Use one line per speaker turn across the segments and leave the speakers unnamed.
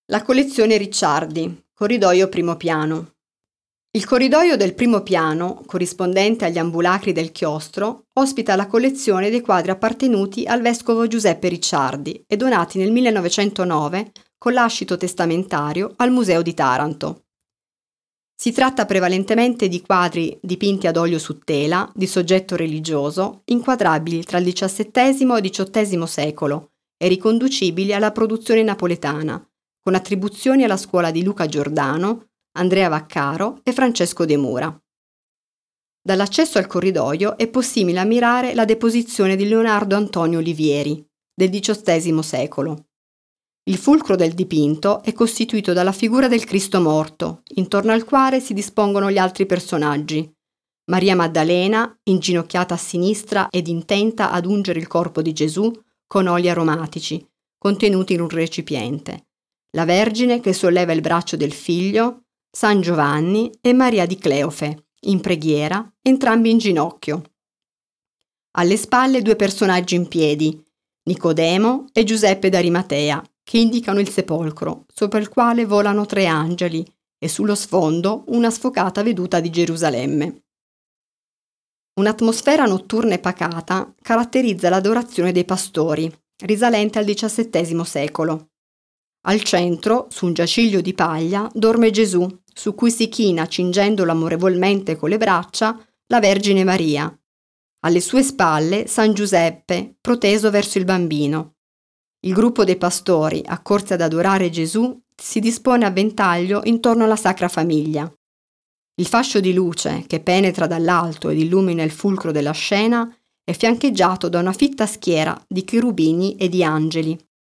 La collezione Ricciardi, corridoio primo piano. Il corridoio del primo piano, corrispondente agli ambulacri del chiostro, ospita la collezione dei quadri appartenuti al vescovo Giuseppe Ricciardi e donati nel 1909 con lascito testamentario al Museo di Taranto. Si tratta prevalentemente di quadri dipinti ad olio su tela, di soggetto religioso, inquadrabili tra il XVII e XVIII secolo e riconducibili alla produzione napoletana, con attribuzioni alla scuola di Luca Giordano, Andrea Vaccaro e Francesco De Mura. Dall'accesso al corridoio è possibile ammirare la deposizione di Leonardo Antonio Olivieri, del XVIII secolo. Il fulcro del dipinto è costituito dalla figura del Cristo morto, intorno al quale si dispongono gli altri personaggi. Maria Maddalena, inginocchiata a sinistra ed intenta ad ungere il corpo di Gesù con oli aromatici, contenuti in un recipiente. La Vergine che solleva il braccio del Figlio, San Giovanni e Maria di Cleofe, in preghiera, entrambi in ginocchio. Alle spalle due personaggi in piedi, Nicodemo e Giuseppe d'Arimatea, che indicano il sepolcro, sopra il quale volano 3 angeli e sullo sfondo una sfocata veduta di Gerusalemme. Un'atmosfera notturna e pacata caratterizza l'adorazione dei pastori, risalente al XVII secolo. Al centro, su un giaciglio di paglia, dorme Gesù, su cui si china, cingendolo amorevolmente con le braccia, la Vergine Maria. Alle sue spalle San Giuseppe, proteso verso il bambino. Il gruppo dei pastori, accorsi ad adorare Gesù, si dispone a ventaglio intorno alla Sacra Famiglia. Il fascio di luce, che penetra dall'alto ed illumina il fulcro della scena, è fiancheggiato da una fitta schiera di cherubini e di angeli.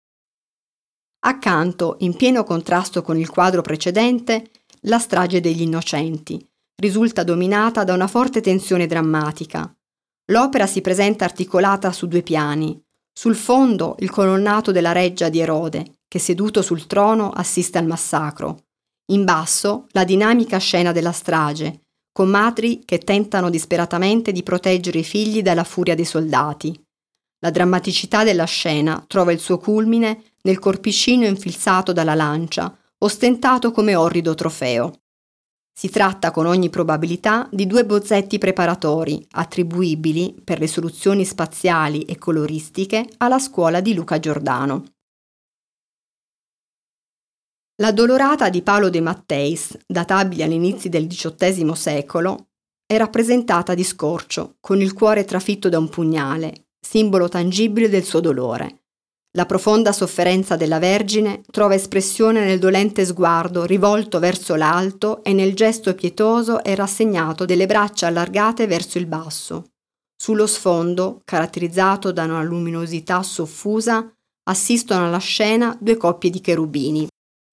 Accanto, in pieno contrasto con il quadro precedente, la strage degli innocenti risulta dominata da una forte tensione drammatica. L'opera si presenta articolata su 2 piani. Sul fondo il colonnato della reggia di Erode, che seduto sul trono assiste al massacro. In basso la dinamica scena della strage, con madri che tentano disperatamente di proteggere i figli dalla furia dei soldati. La drammaticità della scena trova il suo culmine nel corpicino infilzato dalla lancia, ostentato come orrido trofeo. Si tratta con ogni probabilità di 2 bozzetti preparatori, attribuibili, per le soluzioni spaziali e coloristiche, alla scuola di Luca Giordano. La Dolorata di Paolo de Matteis, databile agli inizi del XVIII secolo, è rappresentata di scorcio, con il cuore trafitto da un pugnale, simbolo tangibile del suo dolore. La profonda sofferenza della Vergine trova espressione nel dolente sguardo rivolto verso l'alto e nel gesto pietoso e rassegnato delle braccia allargate verso il basso. Sullo sfondo, caratterizzato da una luminosità soffusa, assistono alla scena 2 coppie di cherubini.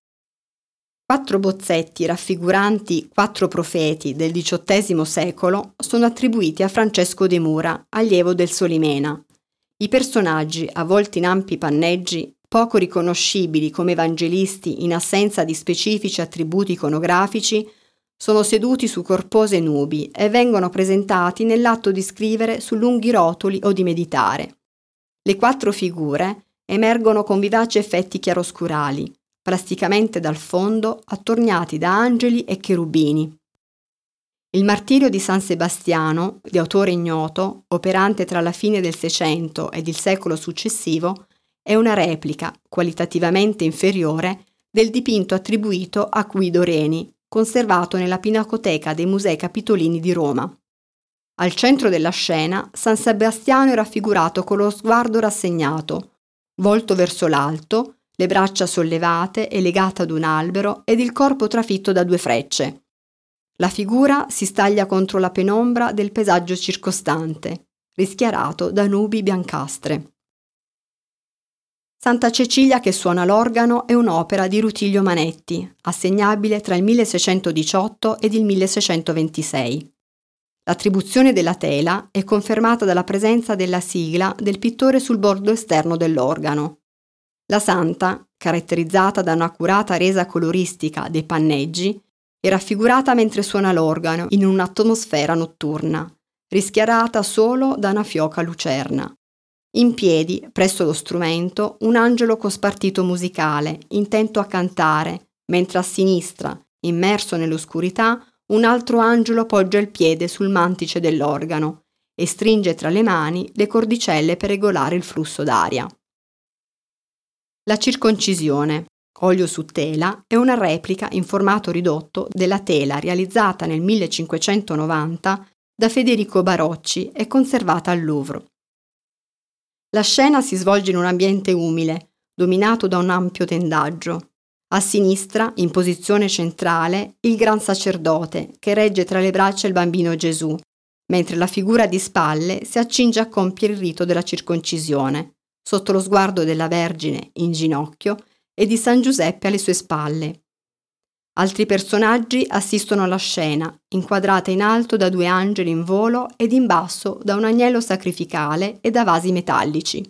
4 bozzetti raffiguranti 4 profeti del XVIII secolo sono attribuiti a Francesco De Mura, allievo del Solimena. I personaggi, avvolti in ampi panneggi, poco riconoscibili come evangelisti in assenza di specifici attributi iconografici, sono seduti su corpose nubi e vengono presentati nell'atto di scrivere su lunghi rotoli o di meditare. Le 4 figure emergono con vivaci effetti chiaroscurali, plasticamente dal fondo attorniati da angeli e cherubini. Il martirio di San Sebastiano, di autore ignoto, operante tra la fine del Seicento ed il secolo successivo, è una replica, qualitativamente inferiore, del dipinto attribuito a Guido Reni, conservato nella Pinacoteca dei Musei Capitolini di Roma. Al centro della scena, San Sebastiano è raffigurato con lo sguardo rassegnato, volto verso l'alto, le braccia sollevate e legate ad un albero ed il corpo trafitto da 2 frecce. La figura si staglia contro la penombra del paesaggio circostante, rischiarato da nubi biancastre. Santa Cecilia che suona l'organo è un'opera di Rutilio Manetti, assegnabile tra il 1618 ed il 1626. L'attribuzione della tela è confermata dalla presenza della sigla del pittore sul bordo esterno dell'organo. La santa, caratterizzata da un'accurata resa coloristica dei panneggi, è raffigurata mentre suona l'organo in un'atmosfera notturna, rischiarata solo da una fioca lucerna. In piedi, presso lo strumento, un angelo con spartito musicale, intento a cantare, mentre a sinistra, immerso nell'oscurità, un altro angelo poggia il piede sul mantice dell'organo e stringe tra le mani le cordicelle per regolare il flusso d'aria. La circoncisione, olio su tela, è una replica in formato ridotto della tela realizzata nel 1590 da Federico Barocci e conservata al Louvre. La scena si svolge in un ambiente umile, dominato da un ampio tendaggio. A sinistra, in posizione centrale, il gran sacerdote che regge tra le braccia il bambino Gesù, mentre la figura di spalle si accinge a compiere il rito della circoncisione, sotto lo sguardo della Vergine in ginocchio e di San Giuseppe alle sue spalle. Altri personaggi assistono alla scena, inquadrata in alto da 2 angeli in volo ed in basso da un agnello sacrificale e da vasi metallici.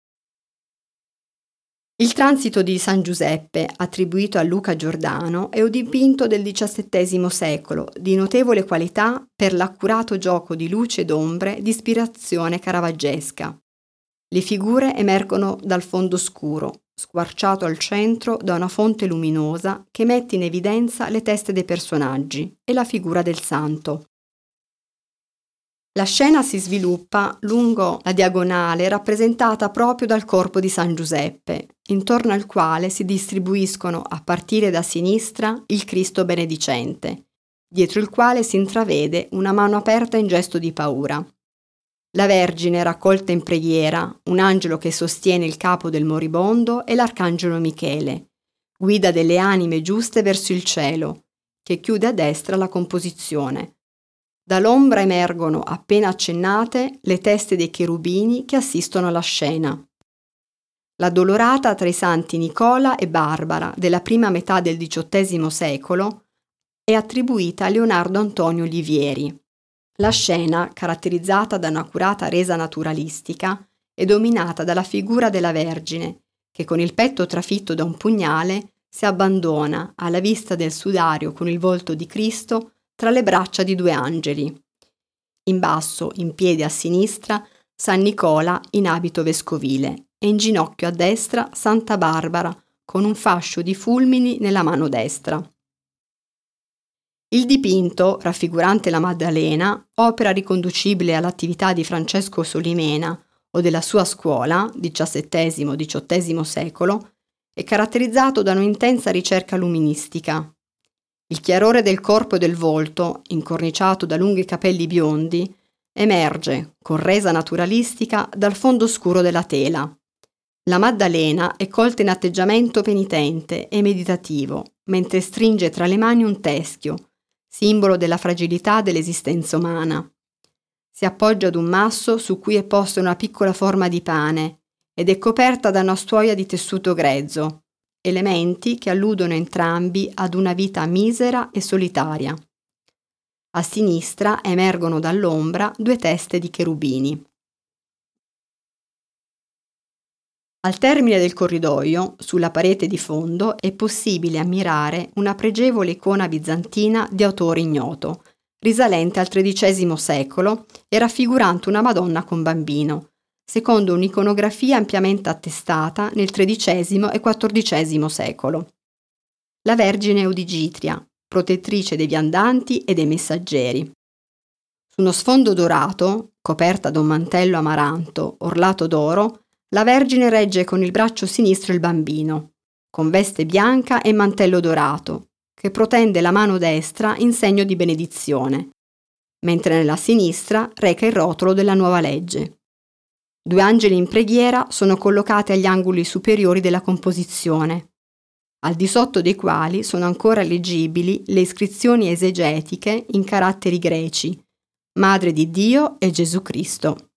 Il transito di San Giuseppe, attribuito a Luca Giordano, è un dipinto del XVII secolo, di notevole qualità per l'accurato gioco di luce ed ombre di ispirazione caravaggesca. Le figure emergono dal fondo scuro, squarciato al centro da una fonte luminosa che mette in evidenza le teste dei personaggi e la figura del santo. La scena si sviluppa lungo la diagonale rappresentata proprio dal corpo di San Giuseppe, intorno al quale si distribuiscono a partire da sinistra il Cristo benedicente, dietro il quale si intravede una mano aperta in gesto di paura. La Vergine raccolta in preghiera, un angelo che sostiene il capo del moribondo e l'arcangelo Michele, guida delle anime giuste verso il cielo, che chiude a destra la composizione. Dall'ombra emergono, appena accennate, le teste dei cherubini che assistono alla scena. La Dolorata tra i santi Nicola e Barbara della prima metà del XVIII secolo è attribuita a Leonardo Antonio Olivieri. La scena, caratterizzata da un'accurata resa naturalistica, è dominata dalla figura della Vergine, che con il petto trafitto da un pugnale si abbandona alla vista del sudario con il volto di Cristo tra le braccia di 2 angeli. In basso, in piedi a sinistra, San Nicola in abito vescovile e in ginocchio a destra Santa Barbara con un fascio di fulmini nella mano destra. Il dipinto, raffigurante la Maddalena, opera riconducibile all'attività di Francesco Solimena o della sua scuola, XVII-XVIII secolo, è caratterizzato da un'intensa ricerca luministica. Il chiarore del corpo e del volto, incorniciato da lunghi capelli biondi, emerge, con resa naturalistica, dal fondo scuro della tela. La Maddalena è colta in atteggiamento penitente e meditativo, mentre stringe tra le mani un teschio, simbolo della fragilità dell'esistenza umana. Si appoggia ad un masso su cui è posta una piccola forma di pane ed è coperta da una stuoia di tessuto grezzo, elementi che alludono entrambi ad una vita misera e solitaria. A sinistra emergono dall'ombra 2 teste di cherubini. Al termine del corridoio, sulla parete di fondo, è possibile ammirare una pregevole icona bizantina di autore ignoto, risalente al XIII secolo e raffigurante una Madonna con bambino, secondo un'iconografia ampiamente attestata nel XIII e XIV secolo. La Vergine Eudigitria, protettrice dei viandanti e dei messaggeri. Su uno sfondo dorato, coperta da un mantello amaranto orlato d'oro, la Vergine regge con il braccio sinistro il bambino, con veste bianca e mantello dorato, che protende la mano destra in segno di benedizione, mentre nella sinistra reca il rotolo della nuova legge. 2 angeli in preghiera sono collocati agli angoli superiori della composizione, al di sotto dei quali sono ancora leggibili le iscrizioni esegetiche in caratteri greci, Madre di Dio e Gesù Cristo.